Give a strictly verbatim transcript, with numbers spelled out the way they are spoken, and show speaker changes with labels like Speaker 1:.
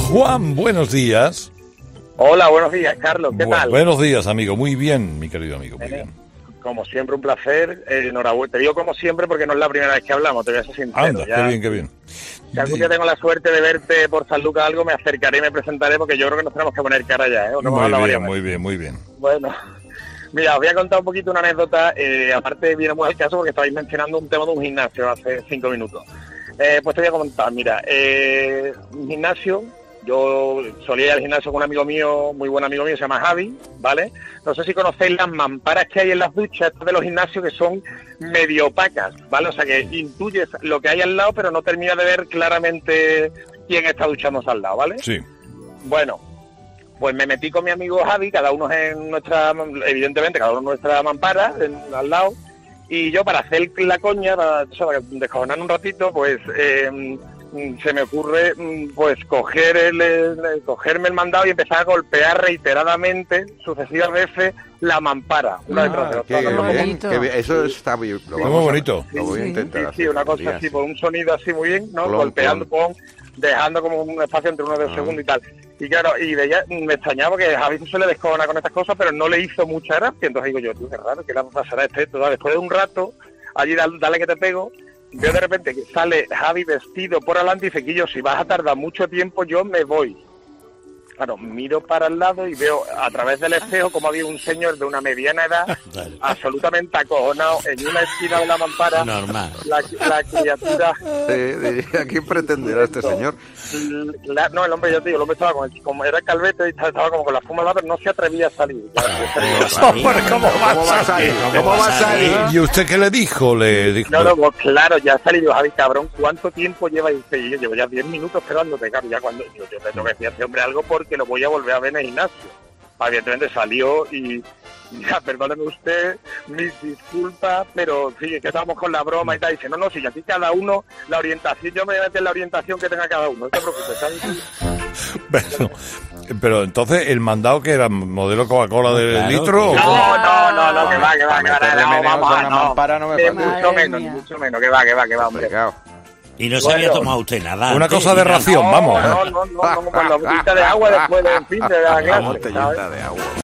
Speaker 1: Juan, buenos días.
Speaker 2: Hola, buenos días, Carlos, ¿qué
Speaker 1: Bu-
Speaker 2: tal?
Speaker 1: Buenos días, amigo. Muy bien, mi querido amigo, muy
Speaker 2: Eh,
Speaker 1: bien.
Speaker 2: Como siempre, un placer. Eh, enhorabuena. Te digo como siempre porque no es la primera vez que hablamos, te voy a ser sincero.
Speaker 1: Anda,
Speaker 2: ya,
Speaker 1: qué bien, qué bien.
Speaker 2: Si algún día tengo la suerte de verte por San Lucas algo, me acercaré y me presentaré porque yo creo que nos tenemos que poner cara ya, ¿eh? ¿O no hemos
Speaker 1: Muy
Speaker 2: hablado
Speaker 1: bien,
Speaker 2: varias
Speaker 1: muy
Speaker 2: veces?
Speaker 1: bien, muy bien.
Speaker 2: Bueno, mira, os voy a contar un poquito una anécdota. Eh, aparte, viene muy al caso porque estabais mencionando un tema de un gimnasio hace cinco minutos. Eh, pues te voy a comentar, mira, eh, un gimnasio. Yo solía ir al gimnasio con un amigo mío, muy buen amigo mío, se llama Javi, ¿vale? No sé si conocéis las mamparas que hay en las duchas de los gimnasios que son medio opacas, ¿vale? O sea que intuyes lo que hay al lado, pero no terminas de ver claramente quién está duchándose al lado, ¿vale?
Speaker 1: Sí.
Speaker 2: Bueno, pues me metí con mi amigo Javi, cada uno en nuestra, evidentemente, cada uno en nuestra mampara, en, al lado, y yo para hacer la coña, para, para descojonar un ratito, pues... Eh, se me ocurre pues coger el, el, cogerme el mandado y empezar a golpear reiteradamente, sucesivas veces, la mampara, una detrás de
Speaker 3: Ah,
Speaker 2: otra.
Speaker 3: qué
Speaker 2: Como-
Speaker 3: bien, qué bien. Eso está bien. Lo
Speaker 1: Muy
Speaker 3: vamos a-
Speaker 1: bonito.
Speaker 3: Lo voy a
Speaker 2: Sí,
Speaker 3: intentar
Speaker 2: sí,
Speaker 3: hacer
Speaker 2: sí, una
Speaker 3: otro
Speaker 2: cosa
Speaker 3: día,
Speaker 2: así,
Speaker 3: sí.
Speaker 2: por un sonido así muy bien, ¿no?
Speaker 3: Clon,
Speaker 2: Golpeando,
Speaker 3: clon.
Speaker 2: pon, dejando como un espacio entre uno de
Speaker 3: Ah.
Speaker 2: segundo y tal. Y claro, y de ella me extrañaba porque Javi se suele descojonar con estas cosas, pero no le hizo mucha gracia. Entonces digo yo, tú, qué raro, ¿qué le pasará a este? Esto? Después de un rato, allí dale, dale que te pego, veo de repente que sale Javi vestido por adelante y dice, Quillo, si vas a tardar mucho tiempo, yo me voy. Claro, miro para el lado y veo a través del espejo como había un señor de una mediana edad, absolutamente acojonado, en una esquina de la mampara.
Speaker 4: Normal.
Speaker 2: La, la criatura...
Speaker 3: Sí, diría, ¿a quién pretenderá este señor?
Speaker 2: La- no, el hombre, yo te digo, el hombre estaba con el, como era calvete y estaba, estaba como con la fuma al lado, pero no se atrevía a salir.
Speaker 1: Hombre, ¿cómo va
Speaker 3: ¿Cómo va a salir? ¿Cómo va a salir?
Speaker 1: ¿Y usted qué le dijo? Le dijo...
Speaker 2: No, no, pues claro, ya ha salido Javi, cabrón, ¿cuánto tiempo lleva? Y dice, yo llevo ya diez minutos esperándote, claro, ya cuando yo, yo tengo que decir a este hombre algo porque lo voy a volver a ver en el gimnasio. Evidentemente salió y, ya, perdóneme usted, mis disculpas, pero sí, es que estábamos con la broma y tal. Y dice, no, no, si aquí cada uno, la orientación, yo me voy a meter en la orientación que tenga cada uno, no te preocupes, ¿sabes?
Speaker 1: Pero, pero entonces, ¿el mandado que era modelo Coca-Cola de
Speaker 4: Claro,
Speaker 1: litro? o
Speaker 4: que-
Speaker 1: cómo?
Speaker 2: No, no, no, no, que va, que va,
Speaker 3: Para
Speaker 2: que va,
Speaker 3: meterle
Speaker 2: no,
Speaker 3: meneos
Speaker 2: vamos
Speaker 3: a
Speaker 2: a,
Speaker 3: una
Speaker 2: no,
Speaker 3: mampara no me
Speaker 2: que
Speaker 3: falta.
Speaker 2: mucho
Speaker 5: Madre
Speaker 2: menos,
Speaker 5: mía.
Speaker 2: mucho menos, que va, que va, que va, hombre.
Speaker 3: Pegado.
Speaker 4: Y no se
Speaker 2: Bueno.
Speaker 4: había tomado usted nada.
Speaker 1: Una
Speaker 4: antes,
Speaker 1: cosa de
Speaker 4: ni nada.
Speaker 1: ración, vamos.
Speaker 2: No, no, no, no, con la botellita de agua después de, en fin, de la
Speaker 3: Una
Speaker 2: clase,
Speaker 3: botellita
Speaker 2: ¿sabes?
Speaker 3: de agua.